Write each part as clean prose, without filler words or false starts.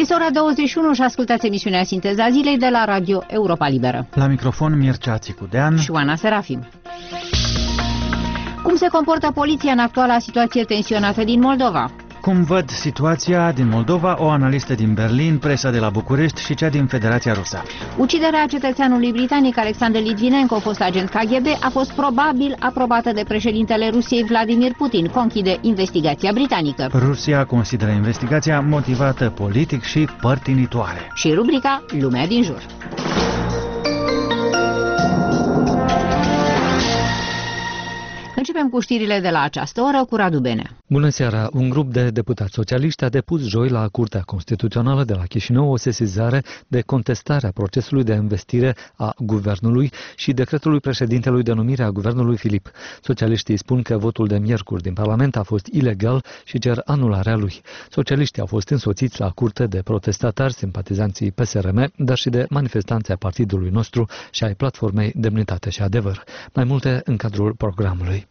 Este ora 21 și ascultați emisiunea Sinteza Zilei de la Radio Europa Liberă. La microfon Mircea Țicudean și Oana Serafim. Cum se comportă poliția în actuala situație tensionată din Moldova? Cum văd situația din Moldova, o analistă din Berlin, presa de la București și cea din Federația Rusă. Uciderea cetățeanului britanic Alexander Litvinenko, fost agent KGB, a fost probabil aprobată de președintele Rusiei Vladimir Putin, conchide investigația britanică. Rusia consideră investigația motivată politic și părtinitoare. Și rubrica Lumea din jur. Începem cu știrile de la această oră cu Radu Benea. Bună seara! Un grup de deputați socialiști a depus joi la Curtea Constituțională de la Chișinău o sesizare de contestare a procesului de investire a guvernului și decretului președintelui de numire a guvernului Filip. Socialiștii spun că votul de miercuri din Parlament a fost ilegal și cer anularea lui. Socialiștii au fost însoțiți la curte de protestatari, simpatizanții PSRM, dar și de manifestanții a partidului nostru și ai platformei Demnitate și Adevăr. Mai multe în cadrul programului.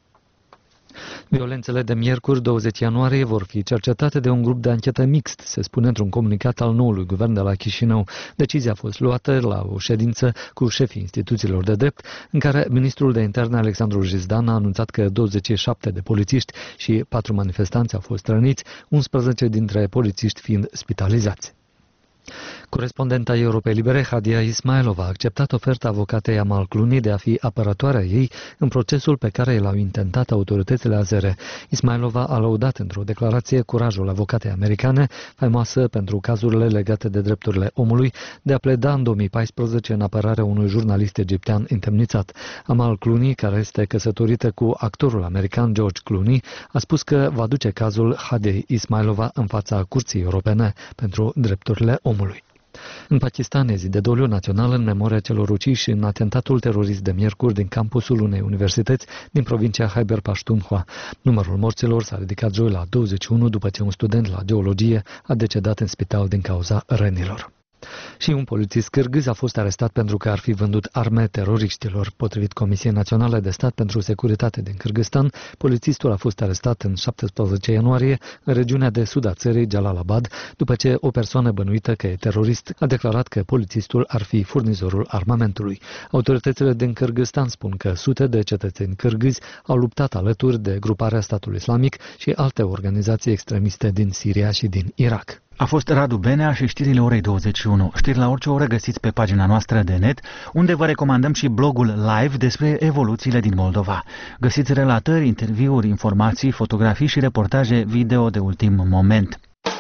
Violențele de miercuri, 20 ianuarie, vor fi cercetate de un grup de anchetă mixt, se spune într-un comunicat al noului guvern de la Chișinău. Decizia a fost luată la o ședință cu șefii instituțiilor de drept, în care ministrul de interne Alexandru Jizdan a anunțat că 27 de polițiști și 4 manifestanți au fost răniți, 11 dintre polițiști fiind spitalizați. Corespondenta Europei Libere, Hadia Ismailova, a acceptat oferta avocatei Amal Clooney de a fi apărătoarea ei în procesul pe care l-au intentat autoritățile azere. Ismailova a lăudat într-o declarație curajul avocatei americane, faimoasă pentru cazurile legate de drepturile omului, de a pleda în 2014 în apărarea unui jurnalist egiptean întemnițat. Amal Clooney, care este căsătorită cu actorul american George Clooney, a spus că va duce cazul Hadiei Ismailova în fața Curții Europene pentru Drepturile Omului. În Pakistan e zi de doliu național în memoria celor uciși în atentatul terorist de miercuri din campusul unei universități din provincia Khyber Pakhtunkhwa. Numărul morților s-a ridicat joi la 21 după ce un student la geologie a decedat în spital din cauza rănilor. Și un polițist cârgâz a fost arestat pentru că ar fi vândut arme teroriștilor. Potrivit Comisiei Naționale de Stat pentru Securitate din Cârgâstan, polițistul a fost arestat în 17 ianuarie în regiunea de sud a țării, Jalalabad, după ce o persoană bănuită că e terorist a declarat că polițistul ar fi furnizorul armamentului. Autoritățile din Cârgâstan spun că sute de cetățeni cârgâzi au luptat alături de gruparea Statului Islamic și alte organizații extremiste din Siria și din Irak. A fost Radu Benea și știrile orei 21. Știri la orice oră găsiți pe pagina noastră de net, unde vă recomandăm și blogul live despre evoluțiile din Moldova. Găsiți relatări, interviuri, informații, fotografii și reportaje video de ultim moment.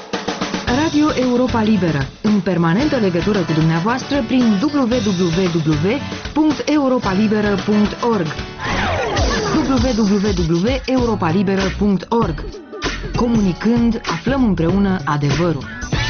Radio Europa Liberă, în permanentă legătură cu dumneavoastră prin www.europalibera.org www.europalibera.org. Comunicând, aflăm împreună adevărul.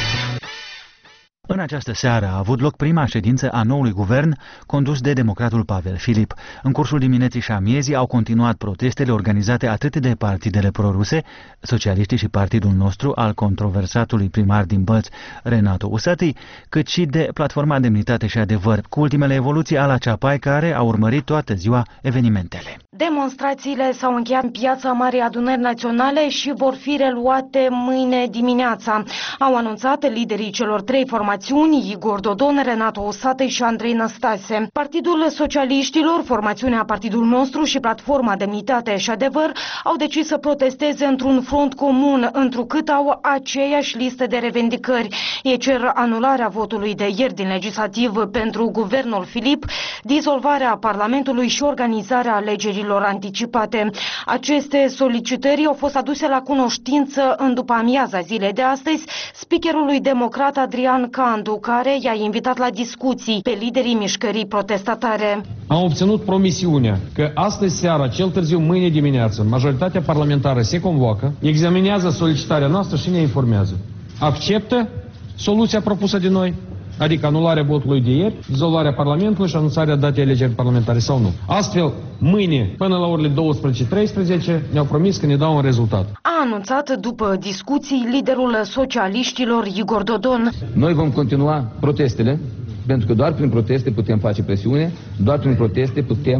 În această seară a avut loc prima ședință a noului guvern condus de democratul Pavel Filip. În cursul dimineții și amiezii au continuat protestele organizate atât de partidele proruse, socialiștii și partidul nostru al controversatului primar din Bălți, Renato Usati, cât și de Platforma Demnitate și Adevăr, cu ultimele evoluții ala Ceapai, care au urmărit toată ziua evenimentele. Demonstrațiile s-au încheiat în piața Marii Adunări Naționale și vor fi reluate mâine dimineața. Au anunțat liderii celor trei formațiuni, Igor Dodon, Renato Usatăi și Andrei Năstase. Partidul Socialiștilor, formațiunea Partidul Nostru și Platforma Demnitate și Adevăr au decis să protesteze într-un front comun, întrucât au aceeași listă de revendicări. Ei cer anularea votului de ieri din legislativ pentru guvernul Filip, dizolvarea Parlamentului și organizarea alegerilor anticipate. Aceste solicitări au fost aduse la cunoștință în după amiaza zilei de astăzi speakerului democrat Adrian Candu, care i-a invitat la discuții pe liderii mișcării protestatare. Am obținut promisiunea că astăzi seara, cel târziu mâine dimineață, majoritatea parlamentară se convoacă, examinează solicitarea noastră și ne informează. Acceptă soluția propusă de noi? Adică anularea votului de ieri, dizolvarea Parlamentului și anunțarea datei alegeri parlamentare sau nu. Astfel, mâine, până la orele 12:13, ne-au promis că ne dau un rezultat. A anunțat după discuții liderul socialiștilor Igor Dodon. Noi vom continua protestele, pentru că doar prin proteste putem face presiune, doar prin proteste putem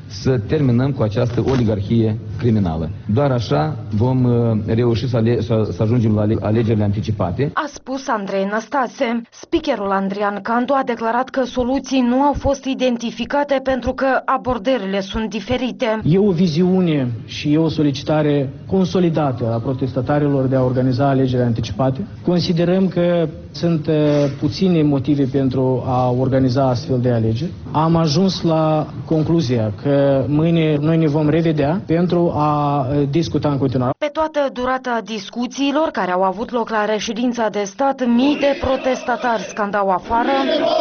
să terminăm cu această oligarhie criminală. Doar așa vom reuși să ajungem la alegerile anticipate. A spus Andrei Năstase. Speakerul Andrian Candu a declarat că soluții nu au fost identificate pentru că abordările sunt diferite. E o viziune și e o solicitare consolidată a protestatarilor de a organiza alegeri anticipate. Considerăm că sunt puține motive pentru a organiza astfel de alegeri. Am ajuns la concluzia că mâine noi ne vom revedea pentru a discuta în continuare. Pe toată durata discuțiilor care au avut loc la reședința de stat, mii de protestatari scandau afară.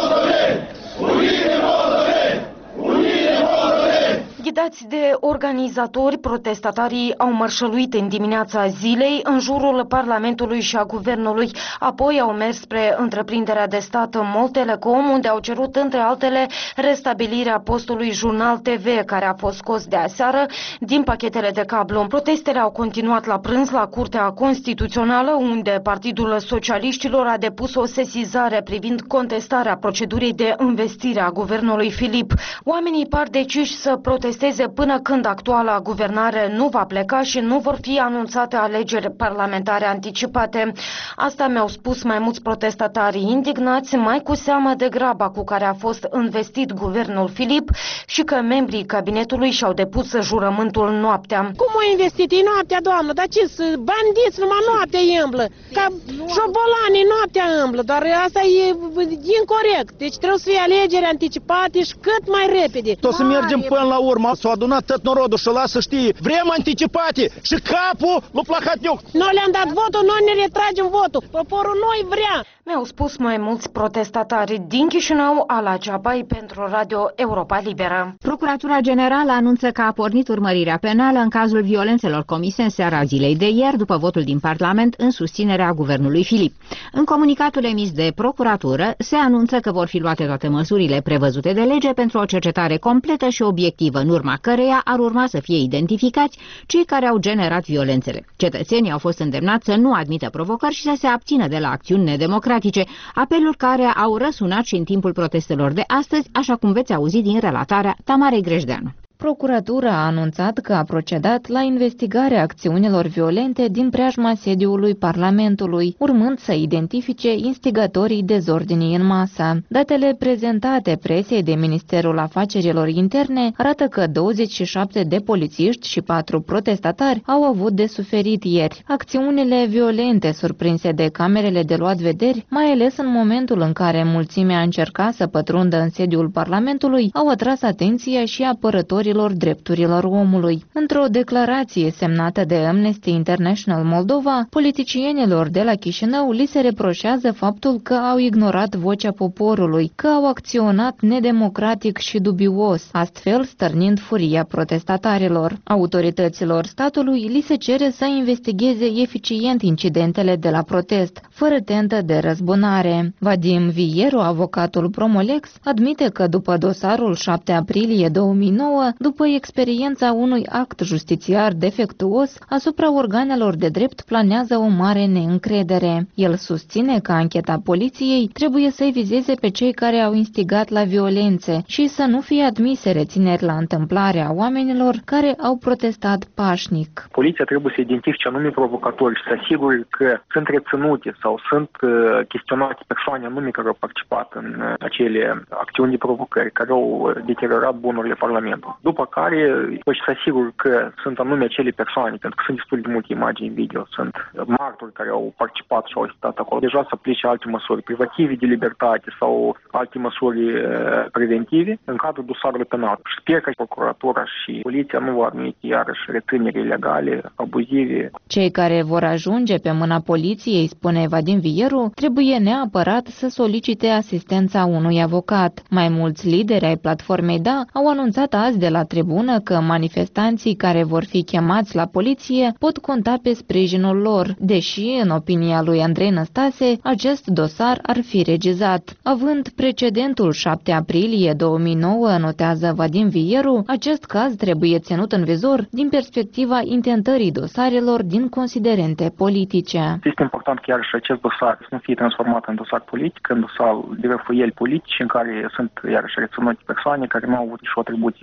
Ghidați de organizatori, protestatarii au mărșăluit în dimineața zilei în jurul Parlamentului și a Guvernului. Apoi au mers spre întreprinderea de stat MOL Telecom, unde au cerut, între altele, restabilirea postului Jurnal TV, care a fost scos de aseară din pachetele de cablu. Protestele au continuat la prânz la Curtea Constituțională, unde Partidul Socialiștilor a depus o sesizare privind contestarea procedurii de investire a guvernului Filip. Oamenii par deciși să protesteze până când actuala guvernare nu va pleca și nu vor fi anunțate alegeri parlamentare anticipate. Asta mi-au spus mai mulți protestatari indignați, mai cu seamă de graba cu care a fost investit guvernul Filip și că membrii cabinetului și-au depus jurământul noaptea. Cum a investit? E noaptea, doamnă, dar ce, bandiți numai noaptea îmblă, ca șobolanii noaptea îmblă, dar asta e incorect. Deci trebuie să fie alegeri anticipate și cât mai repede. Tot să mergem până la urmă. S-a adunat tot norodul și lasă știe, vrem anticipate și capul lui Plahotniuc. Noi le-am dat votul, noi ne retragem votul. Poporul noi vrea. Mi-au spus mai mulți protestatari din Chișinău, Ala Ceapai pentru Radio Europa Liberă. Procuratura Generală anunță că a pornit urmărirea penală în cazul violențelor comise în seara zilei de ieri după votul din Parlament în susținerea guvernului Filip. În comunicatul emis de procuratură se anunță că vor fi luate toate măsurile prevăzute de lege pentru o cercetare completă și obiectivă, în urma căreia ar urma să fie identificați cei care au generat violențele. Cetățenii au fost îndemnați să nu admită provocări și să se abțină de la acțiuni nedemocratice, apeluri care au răsunat și în timpul protestelor de astăzi, așa cum veți auzi din relatarea Tamarei Grejdeanu. Procuratura a anunțat că a procedat la investigarea acțiunilor violente din preajma sediului Parlamentului, urmând să identifice instigatorii dezordinii în masă. Datele prezentate presei de Ministerul Afacerilor Interne arată că 27 de polițiști și 4 protestatari au avut de suferit ieri. Acțiunile violente surprinse de camerele de luat vederi, mai ales în momentul în care mulțimea încerca să pătrundă în sediul Parlamentului, au atras atenția și apărătorii drepturilor omului. Într-o declarație semnată de Amnesty International Moldova, politicienilor de la Chișinău li se reproșează faptul că au ignorat vocea poporului, că au acționat nedemocratic și dubios, astfel stârnind furia protestatarilor. Autorităților statului li se cere să investigheze eficient incidentele de la protest, fără tentă de răzbunare. Vadim Vieru, avocatul Promolex, admite că după dosarul 7 aprilie 2009, după experiența unui act justițiar defectuos, asupra organelor de drept planează o mare neîncredere. El susține că ancheta poliției trebuie să-i vizeze pe cei care au instigat la violențe și să nu fie admise rețineri la întâmplarea oamenilor care au protestat pașnic. Poliția trebuie să identifice anume provocatori și să asigure că sunt reținute sau sunt chestionate persoane anume care au participat în acele acțiuni de provocări, care au deteriorat bunurile Parlamentului. După care și să asigur că sunt anume acele persoane, pentru că sunt destul de multe imagini video, sunt martori care au participat și au existat acolo. Deja să aplice alte măsuri privative de libertate sau alte măsuri preventive în cadrul dosarului penal. Și sper că procuratura și poliția nu vor admite iarăși rețineri ilegale, abuzive. Cei care vor ajunge pe mâna poliției, spune Vadim Vieru, trebuie neapărat să solicite asistența unui avocat. Mai mulți lideri ai platformei DA au anunțat azi de la tribună că manifestanții care vor fi chemați la poliție pot conta pe sprijinul lor, deși, în opinia lui Andrei Năstase, acest dosar ar fi regizat. Având precedentul 7 aprilie 2009, notează Vadim Vieru, acest caz trebuie ținut în vizor din perspectiva intentării dosarelor din considerente politice. Este important chiar și acest dosar să nu fie transformat în dosar politic, în dosar de răfuieli politici în care sunt iarăși reținute persoane care nu au avut nicio atribuție cu aceste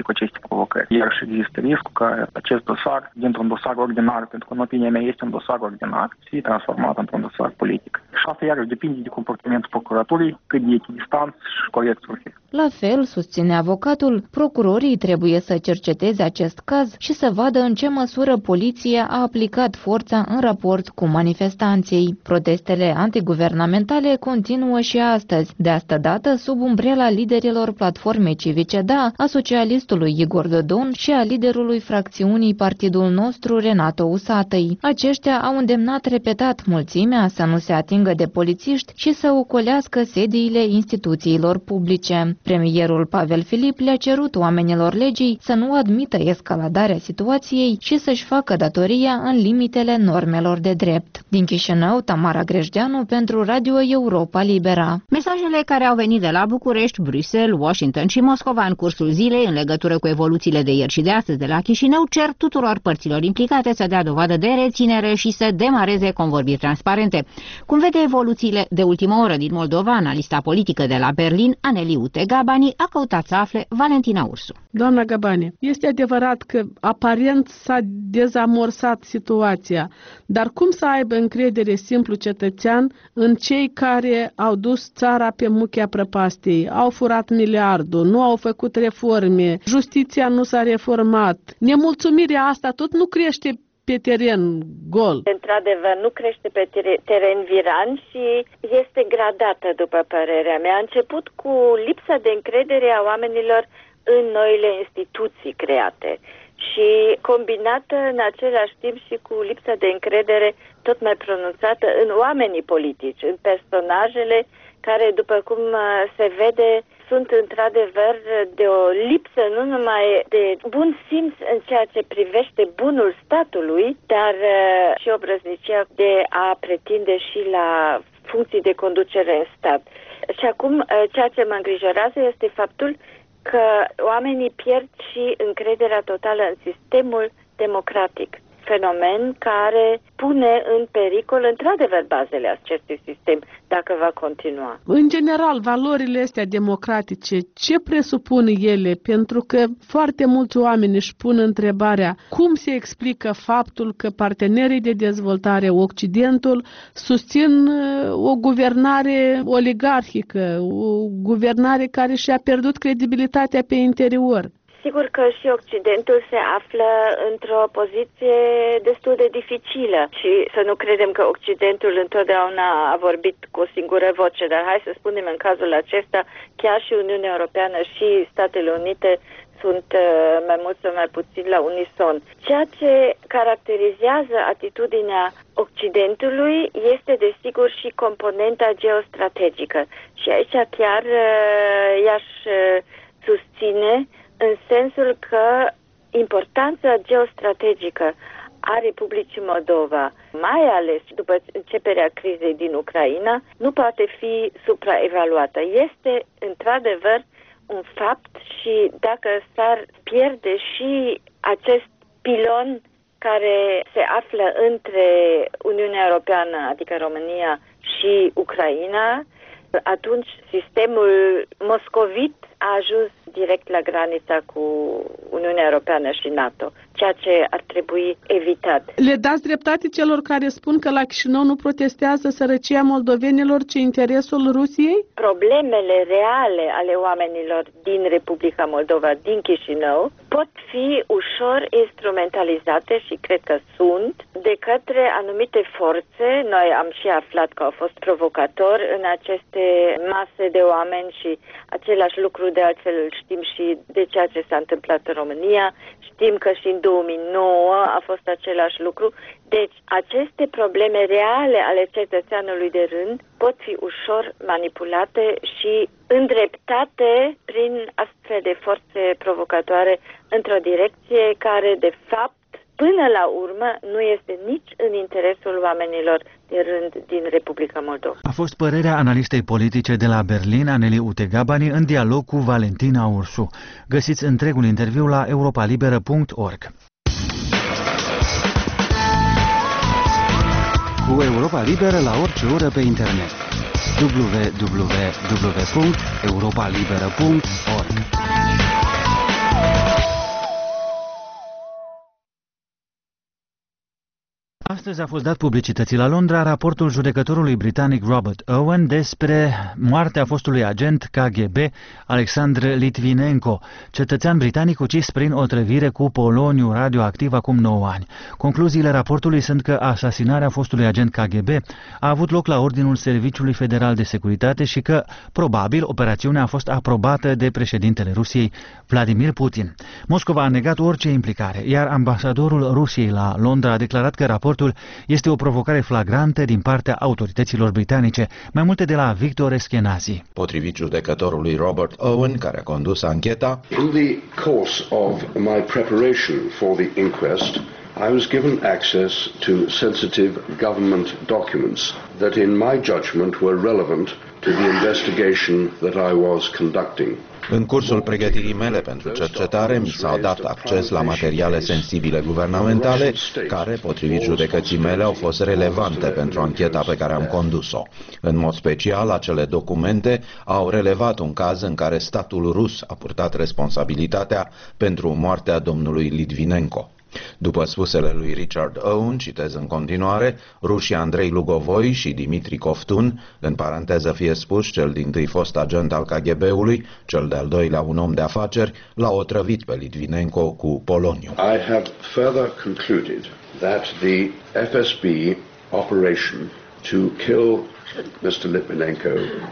provocări. Iar și există riscul ca acest dosar, dintr-un dosar ordinar, pentru că în opinia mea este un dosar ordinar, să fie transformat într-un dosar politic. Și asta iarăși depinde de comportamentul procuraturii, cât de echidistant și corect să fie. La fel, susține avocatul, procurorii trebuie să cerceteze acest caz și să vadă în ce măsură poliția a aplicat forța în raport cu manifestanții. Protestele antiguvernamentale continuă și astăzi, de asta dată sub umbrela liderilor platformei civice DA, a socialistului Igor Dodon și a liderului fracțiunii Partidul Nostru Renato Usatăi. Aceștia au îndemnat repetat mulțimea să nu se atingă de polițiști și să ocolească sediile instituțiilor publice. Premierul Pavel Filip le-a cerut oamenilor legii să nu admită escaladarea situației și să-și facă datoria în limitele normelor de drept. Din Chișinău, Tamara Grejdeanu pentru Radio Europa Libera. Mesajele care au venit de la București, Bruxelles, Washington și Moscova în cursul zilei, în legătură cu evoluțiile de ieri și de astăzi de la Chișinău, cer tuturor părților implicate să dea dovadă de reținere și să demareze convorbiri transparente. Cum vede evoluțiile de ultimă oră din Moldova, analista politică de la Berlin, Aneliute Gabani, a căutat să afle Valentina Ursu. Doamna Gabani, este adevărat că aparent s-a dezamorsat situația, dar cum să aibă încredere simplu cetățean în cei care au dus țara pe muchea prăpastiei, au furat miliardul, nu au făcut reforme, justiția nu s-a reformat. Nemulțumirea asta tot nu crește pe teren gol. Într-adevăr, nu crește pe teren viran și este gradată, după părerea mea. A început cu lipsa de încredere a oamenilor în noile instituții create și combinată în același timp și cu lipsa de încredere tot mai pronunțată în oamenii politici, în personajele care, după cum se vede, sunt într-adevăr de o lipsă nu numai de bun simț în ceea ce privește bunul statului, dar și obrăznicia de a pretinde și la funcții de conducere în stat. Și acum, ceea ce mă îngrijorează este faptul că oamenii pierd și încrederea totală în sistemul democratic. Fenomen care pune în pericol, într-adevăr, bazele acestui sistem, dacă va continua. În general, valorile astea democratice, ce presupun ele? Pentru că foarte mulți oameni își pun întrebarea cum se explică faptul că partenerii de dezvoltare, Occidentul, susțin o guvernare oligarhică, o guvernare care și-a pierdut credibilitatea pe interior. Sigur că și Occidentul se află într-o poziție destul de dificilă și să nu credem că Occidentul întotdeauna a vorbit cu o singură voce, dar hai să spunem în cazul acesta, chiar și Uniunea Europeană și Statele Unite sunt mai mult sau mai puțin la unison. Ceea ce caracterizează atitudinea Occidentului este desigur și componenta geostrategică și aici chiar i-aș susține în sensul că importanța geostrategică a Republicii Moldova, mai ales după începerea crizei din Ucraina, nu poate fi supraevaluată. Este, într-adevăr, un fapt și dacă s-ar pierde și acest pilon care se află între Uniunea Europeană, adică România, și Ucraina, atunci sistemul moscovit a ajuns direct la granița cu Uniunea Europeană și NATO, ceea ce ar trebui evitat. Le dați dreptate celor care spun că la Chișinău nu protestează sărăcia moldovenilor, ci interesul Rusiei? Problemele reale ale oamenilor din Republica Moldova, din Chișinău, pot fi ușor instrumentalizate și cred că sunt de către anumite forțe. Noi am și aflat că au fost provocatori în aceste mase de oameni și același lucru de altfel știm și de ceea ce s-a întâmplat în România. Știm că și în 2009 a fost același lucru. Deci, aceste probleme reale ale cetățeanului de rând pot fi ușor manipulate și îndreptate prin astfel de forțe provocatoare într-o direcție care, de fapt, până la urmă, nu este nici în interesul oamenilor de rând din Republica Moldova. A fost părerea analistei politice de la Berlin, Aneliute Gabani, în dialog cu Valentina Ursu. Găsiți întregul interviu la europalibera.org. Cu Europa Liberă la orice oră pe internet. www.europalibera.org Astăzi a fost dat publicității la Londra raportul judecătorului britanic Robert Owen despre moartea fostului agent KGB Alexandr Litvinenko, cetățean britanic ucis prin otrăvire cu poloniu radioactiv acum 9 ani. Concluziile raportului sunt că asasinarea fostului agent KGB a avut loc la ordinul Serviciului Federal de Securitate și că, probabil, operațiunea a fost aprobată de președintele Rusiei, Vladimir Putin. Moscova a negat orice implicare, iar ambasadorul Rusiei la Londra a declarat că raportul este o provocare flagrantă din partea autorităților britanice. Mai multe de la Victor Eskenazi. Potrivit judecătorului Robert Owen, care a condus ancheta, in the course of my preparation for the inquest, I was given access to sensitive government documents that in my judgment were relevant to the investigation that I was conducting. În cursul pregătirii mele pentru cercetare, mi s-a dat acces la materiale sensibile guvernamentale, care, potrivit judecății mele, au fost relevante pentru ancheta pe care am condus-o. În mod special, acele documente au relevat un caz în care statul rus a purtat responsabilitatea pentru moartea domnului Litvinenko. După spusele lui Richard Owen, citez în continuare, rușii Andrei Lugovoi și Dimitri Kovtun, în paranteză fie spus cel dintâi fost agent al KGB-ului, cel de-al doilea un om de afaceri, l-a otrăvit pe Litvinenko cu poloniu. I have further concluded that the FSB operation to kill Mr. Litvinenko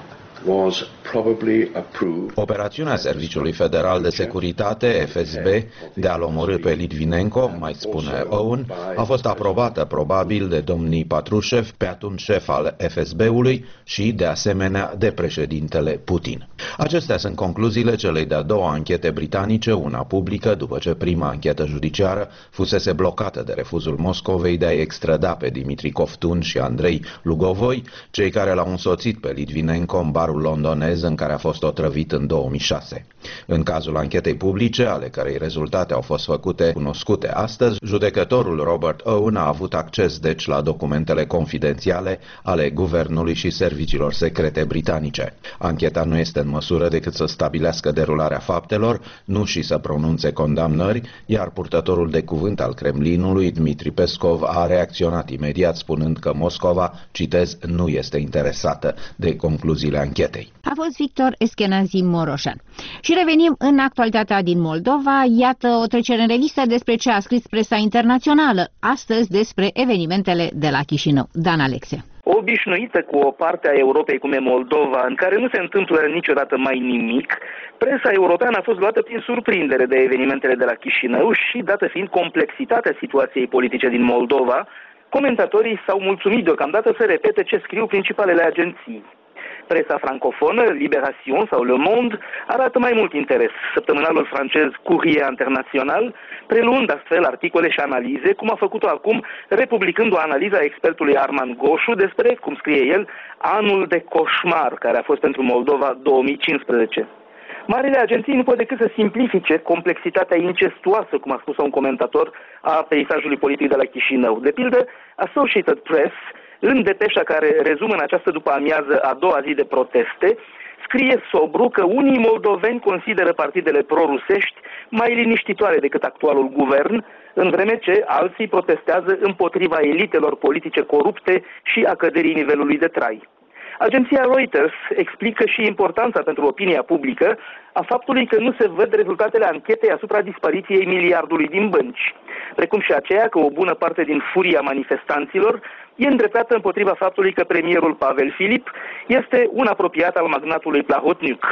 was probably approved. Operațiunea Serviciului Federal de Securitate, FSB, de a-l omorî pe Litvinenko, mai spune Owen, a fost aprobată probabil de domnii Patrushev, pe atunci șef al FSB-ului, și de asemenea de președintele Putin. Acestea sunt concluziile celei de-a doua anchete britanice, una publică, după ce prima anchetă judiciară fusese blocată de refuzul Moscovei de a extrada pe Dimitri Kovtun și Andrei Lugovoi, cei care l-au însoțit pe Litvinenko în barul londonez în care a fost otrăvit în 2006. În cazul anchetei publice, ale cărei rezultate au fost făcute cunoscute astăzi, judecătorul Robert Owen a avut acces deci la documentele confidențiale ale guvernului și serviciilor secrete britanice. Ancheta nu este în măsură decât să stabilească derularea faptelor, nu și să pronunțe condamnări, iar purtătorul de cuvânt al Kremlinului, Dmitri Peskov, a reacționat imediat spunând că Moscova, citez, nu este interesată de concluziile anchetei. A fost Victor Eskenazi Moroșan. Și revenim în actualitatea din Moldova. Iată o trecere în revistă despre ce a scris presa internațională astăzi despre evenimentele de la Chișinău. Dan Alexe. Obișnuită cu o parte a Europei cum e Moldova, în care nu se întâmplă niciodată mai nimic, presa europeană a fost luată prin surprindere de evenimentele de la Chișinău și, dată fiind complexitatea situației politice din Moldova, comentatorii s-au mulțumit deocamdată să repete ce scriu principalele agenții. Presa francofonă, Libération sau Le Monde, arată mai mult interes. Săptămânalul francez Courrier International, preluând astfel articole și analize, cum a făcut-o acum, republicând o analiză a expertului Arman Goșu despre, cum scrie el, anul de coșmar care a fost pentru Moldova 2015. Marile agenții nu pot decât să simplifice complexitatea incestuoasă, cum a spus un comentator, a peisajului politic de la Chișinău. De pildă, Associated Press, în depeșa care rezumă în această după-amiază a doua zi de proteste, scrie sobru că unii moldoveni consideră partidele prorusești mai liniștitoare decât actualul guvern, în vreme ce alții protestează împotriva elitelor politice corupte și a căderii nivelului de trai. Agenția Reuters explică și importanța pentru opinia publică a faptului că nu se văd rezultatele anchetei asupra dispariției miliardului din bănci, precum și aceea că o bună parte din furia manifestanților e îndreptată împotriva faptului că premierul Pavel Filip este un apropiat al magnatului Plahotniuc.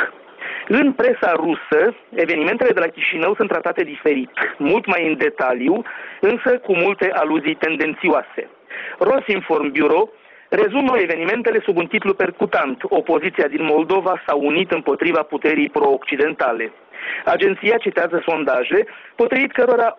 În presa rusă, evenimentele de la Chișinău sunt tratate diferit, mult mai în detaliu, însă cu multe aluzii tendențioase. Rosinform Bureau rezumă evenimentele sub un titlu percutant: opoziția din Moldova s-a unit împotriva puterii pro-occidentale. Agenția citează sondaje, potrivit cărora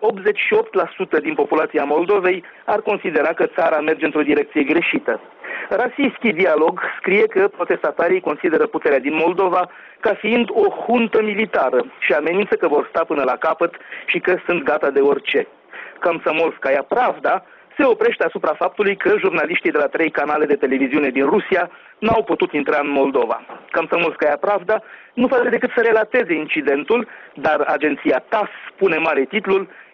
88% din populația Moldovei ar considera că țara merge într-o direcție greșită. Rasistski Dialog scrie că protestatarii consideră puterea din Moldova ca fiind o huntă militară și amenință că vor sta până la capăt și că sunt gata de orice. Komsomolskaya Pravda se oprește asupra faptului că jurnaliștii de la 3 canale de televiziune din Rusia n-au putut intra în Moldova. Komsomolskaya Pravda nu face decât să relateze incidentul, dar agenția TASS pune mare titlul: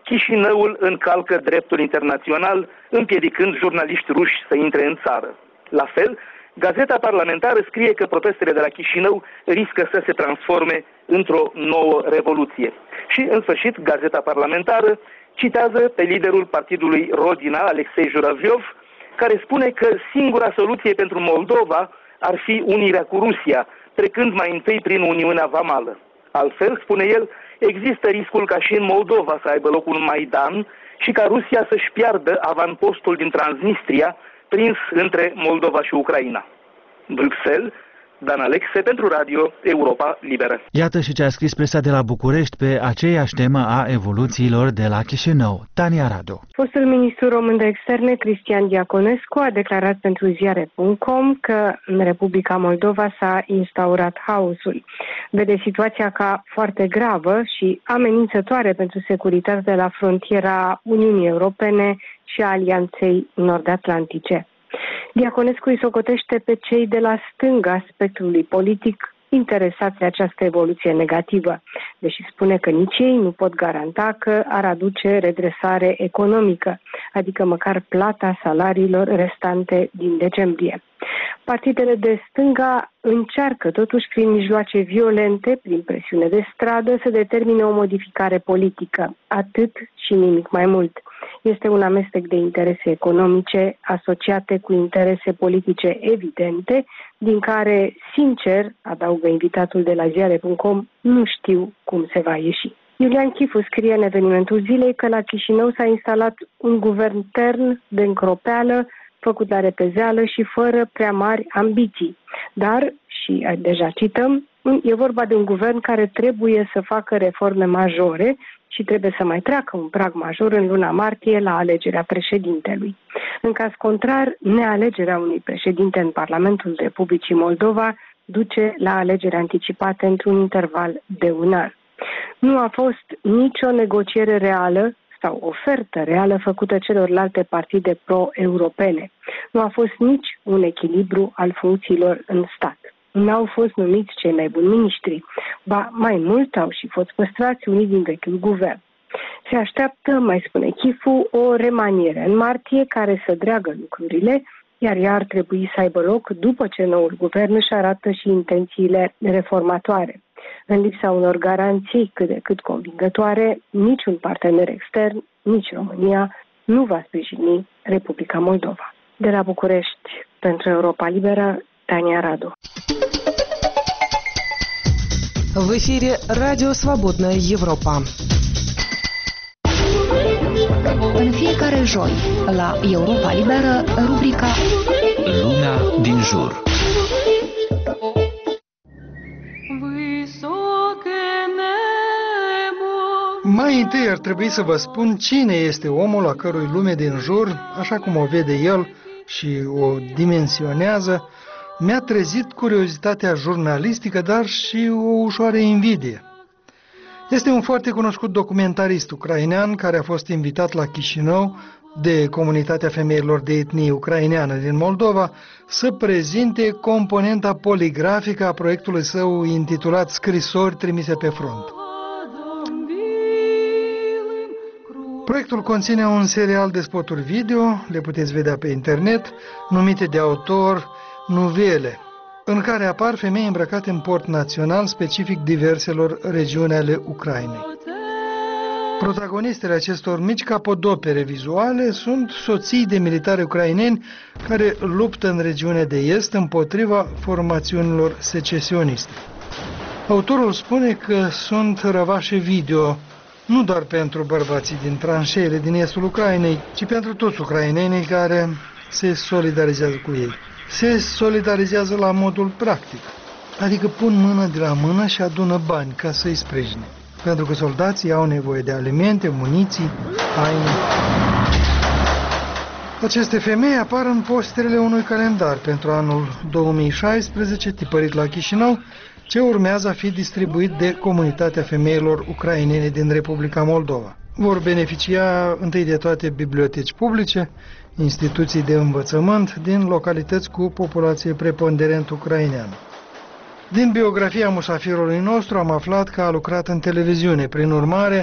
Chișinăul încalcă dreptul internațional, împiedicând jurnaliști ruși să intre în țară. La fel, Gazeta Parlamentară scrie că protestele de la Chișinău riscă să se transforme într-o nouă revoluție. Și, în sfârșit, Gazeta Parlamentară citează pe liderul partidului Rodina, Alexei Juraviov, care spune că singura soluție pentru Moldova ar fi unirea cu Rusia, trecând mai întâi prin Uniunea Vamală. Altfel, spune el, există riscul ca și în Moldova să aibă loc un Maidan și ca Rusia să-și piardă avanpostul din Transnistria, prins între Moldova și Ucraina. Bruxelles, Dan Alexe pentru Radio Europa Liberă. Iată și ce a scris presa de la București pe aceeași temă a evoluțiilor de la Chișinău. Tania Radu. Fostul ministru român de externe, Cristian Diaconescu, a declarat pentru ziare.com că în Republica Moldova s-a instaurat haosul. Vede situația ca foarte gravă și amenințătoare pentru securitatea la frontiera Uniunii Europene și a Alianței Nord-Atlantice. Diaconescu îi socotește pe cei de la stânga spectrului politic interesați de această evoluție negativă, deși spune că nici ei nu pot garanta că ar aduce redresare economică, adică măcar plata salariilor restante din decembrie. Partidele de stânga încearcă totuși prin mijloace violente, prin presiune de stradă, să determine o modificare politică, atât și nimic mai mult. Este un amestec de interese economice asociate cu interese politice evidente, din care, sincer, adaugă invitatul de la ziare.com, nu știu cum se va ieși. Iulian Chifu scrie în evenimentul zilei că la Chișinău s-a instalat un guvern tern de încropeală, făcut la repezeală și fără prea mari ambiții. Dar, și deja cităm, e vorba de un guvern care trebuie să facă reforme majore și trebuie să mai treacă un prag major în luna martie la alegerea președintelui. În caz contrar, nealegerea unui președinte în Parlamentul Republicii Moldova duce la alegeri anticipate într-un interval de un an. Nu a fost nicio negociere reală sau ofertă reală făcută celorlalte partide pro-europene. Nu a fost nici un echilibru al funcțiilor în stat. N-au fost numiți cei mai buni miniștri, ba mai mult au și fost păstrați unii din vechiul guvern. Se așteaptă, mai spune Chifu, o remaniere în martie care să dreagă lucrurile, iar ea ar trebui să aibă loc după ce noul guvern își arată și intențiile reformatoare. În lipsa unor garanții cât de cât convingătoare, niciun partener extern, nici România, nu va sprijini Republica Moldova. De la București, pentru Europa Liberă, Tania Radu. В эфире «Радио Свободная Европа». În fiecare joi, la Europa Liberă, rubrica Lumea din jur. Mai întâi ar trebui să vă spun cine este omul a cărui lume din jur, așa cum o vede el și o dimensionează, mi-a trezit curiozitatea jurnalistică, dar și o ușoară invidie. Este un foarte cunoscut documentarist ucrainean care a fost invitat la Chișinău de comunitatea femeilor de etnie ucraineană din Moldova să prezinte componenta poligrafică a proiectului său intitulat Scrisori trimise pe front. Proiectul conține un serial de spoturi video, le puteți vedea pe internet, numite de autor nuvele, în care apar femei îmbrăcate în port național specific diverselor regiuni ale Ucrainei. Protagonistele acestor mici capodopere vizuale sunt soții de militari ucraineni care luptă în regiunea de est împotriva formațiunilor secesioniste. Autorul spune că sunt răvașe video nu doar pentru bărbații din tranșeele din estul Ucrainei, ci pentru toți ucrainenii care se solidarizează cu ei. Se solidarizează la modul practic, adică pun mână de la mână și adună bani ca să-i sprijine, pentru că soldații au nevoie de alimente, muniții, haine. Aceste femei apar în posterele unui calendar pentru anul 2016, tipărit la Chișinău, ce urmează a fi distribuit de comunitatea femeilor ucrainene din Republica Moldova. Vor beneficia întâi de toate biblioteci publice, instituții de învățământ din localități cu populație preponderent ucraineană. Din biografia musafirului nostru am aflat că a lucrat în televiziune, prin urmare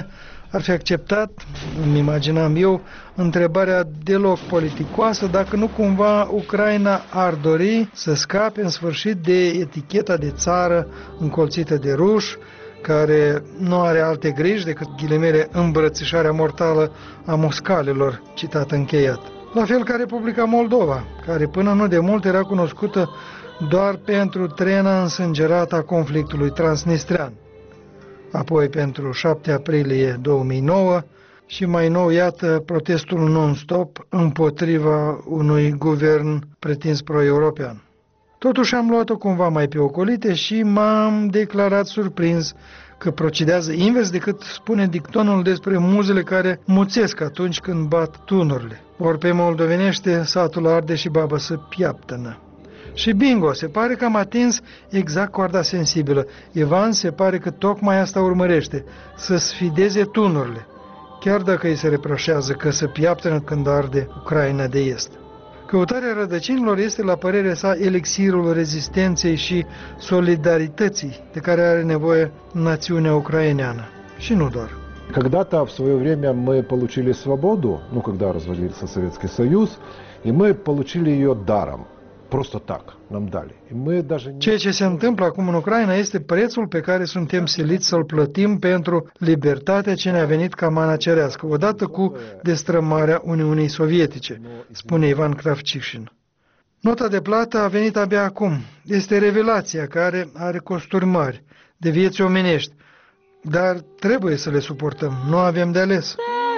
ar fi acceptat, îmi imaginam eu, întrebarea deloc politicoasă dacă nu cumva Ucraina ar dori să scape în sfârșit de eticheta de țară încolțită de ruși, care nu are alte griji decât ghilimele îmbrățișarea mortală a moscalilor, citat încheiat. La fel ca Republica Moldova, care până nu de mult era cunoscută doar pentru trena însângerată a conflictului transnistrean. Apoi pentru 7 aprilie 2009 și mai nou, iată, protestul non-stop împotriva unui guvern pretins pro-european. Totuși am luat-o cumva mai pe ocolite și m-am declarat surprins că procedează invers decât spune dictonul despre muzele care muțesc atunci când bat tunurile. Ori pe moldovenește, satul arde și baba să piaptănă. Și bingo, se pare că am atins exact coarda sensibilă. Ivan se pare că tocmai asta urmărește, să sfideze tunurile, chiar dacă îi se reproșează că se piaptănă când arde Ucraina de Est. Căutarea rădăcinilor este, la părerea sa, elixirul rezistenței și solidarității de care are nevoie națiunea ucraineană. Și nu doar. Когда-то в свое время мы получили свободу, когда развалился Советский Союз, и мы получили ее даром. Просто так нам dali. Ceea ce se întâmplă acum în Ucraina este prețul pe care suntem siliți să-l plătim pentru libertatea ce ne-a venit ca mana cerească, odată cu destrămarea Uniunii Sovietice, spune Ivan Kravchishin. Nota de plată a venit abia acum. Este revelația care are costuri mari, de vieți omenești, dar trebuie să le suportăm, nu avem de ales.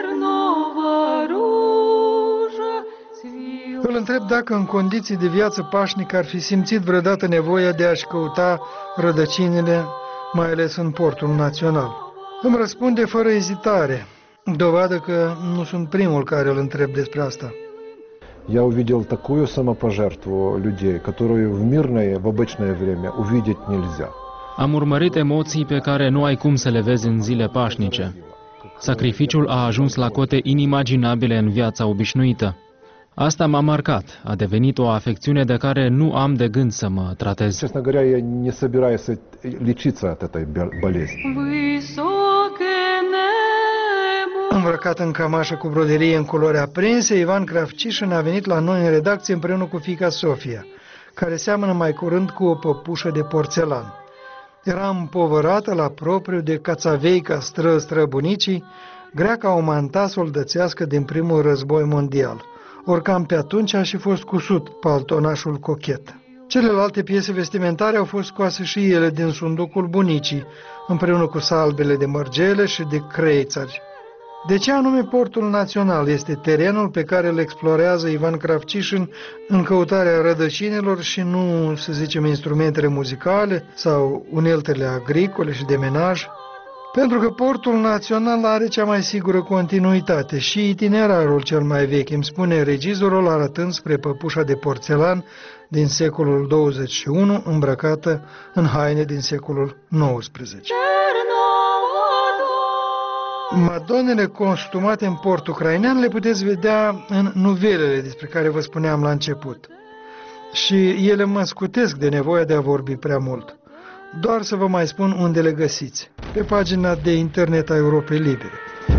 Îl întreb dacă în condiții de viață pașnică ar fi simțit vreodată nevoia de a-și căuta rădăcinile, mai ales în portul național. Îmi răspunde fără ezitare, dovadă că nu sunt primul care îl întreb despre asta. Я увидел такую самопожертву людей, которую в мирное, в обычное время увидеть nельзя. Am urmărit emoții pe care nu ai cum să le vezi în zile pașnice. Sacrificiul a ajuns la cote inimaginabile în viața obișnuită. Asta m-a marcat, a devenit o afecțiune de care nu am de gând să mă tratez. Честно говоря, я не собираюсь лечиться от этой болезни. Îmbrăcat în cămașă cu broderie în culori aprinse, Ivan Kravchishin a venit la noi în redacție împreună cu fiica Sofia, care seamănă mai curând cu o păpușă de porțelan. Era împovărată la propriu de cațaveica străbunicii, greaca omanta soldățească din primul război mondial. Ori cam pe atunci a și fost cusut paltonașul cochet. Celelalte piese vestimentare au fost scoase și ele din sunducul bunicii, împreună cu salbele de mărgele și de creițari. De ce anume portul național este terenul pe care îl explorează Ivan Kravchishin în căutarea rădăcinilor și nu, să zicem, instrumentele muzicale sau uneltele agricole și de menaj? Pentru că portul național are cea mai sigură continuitate și itinerarul cel mai vechi, îmi spune regizorul arătând spre păpușa de porțelan din secolul 21, îmbrăcată în haine din secolul 19. Madonele costumate în port ucrainean le puteți vedea în nuvelele despre care vă spuneam la început. Și ele mă scutesc de nevoia de a vorbi prea mult. Doar să vă mai spun unde le găsiți. Pe pagina de internet a Europei Libere.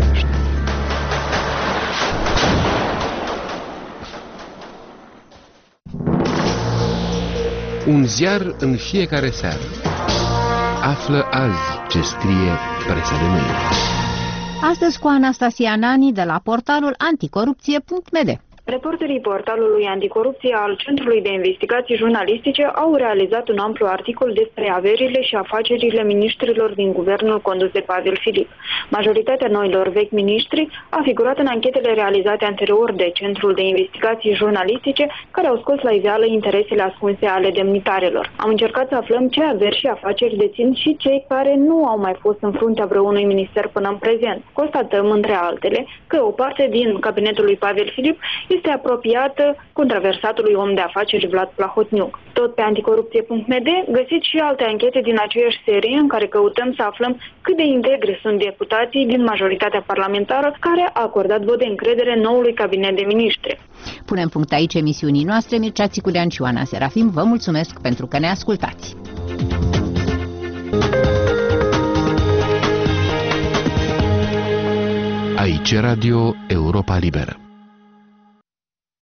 Un ziar în fiecare seară. Află azi ce scrie presa de mâine. Astăzi cu Anastasia Nani de la portalul anticorupție.md. Reporterii portalului anticorupție al Centrului de Investigații Jurnalistice au realizat un amplu articol despre averile și afacerile miniștrilor din guvernul condus de Pavel Filip. Majoritatea noilor vechi miniștri a figurat în anchetele realizate anterior de Centrul de Investigații Jurnalistice, care au scos la iveală interesele ascunse ale demnitarelor. Am încercat să aflăm ce averi și afaceri dețin și cei care nu au mai fost în fruntea vreunui minister până în prezent. Constatăm, între altele, că o parte din cabinetul lui Pavel Filip este apropiată controversatului om de afaceri Vlad Plahotniuc. Tot pe anticorupție.md găsiți și alte anchete din aceeași serie în care căutăm să aflăm cât de integri sunt deputații din majoritatea parlamentară care a acordat vot de încredere noului cabinet de miniștri. Punem punct aici emisiunii noastre. Mircea Țiculean și Oana Serafim vă mulțumesc pentru că ne ascultați. Aici Radio Europa Liberă.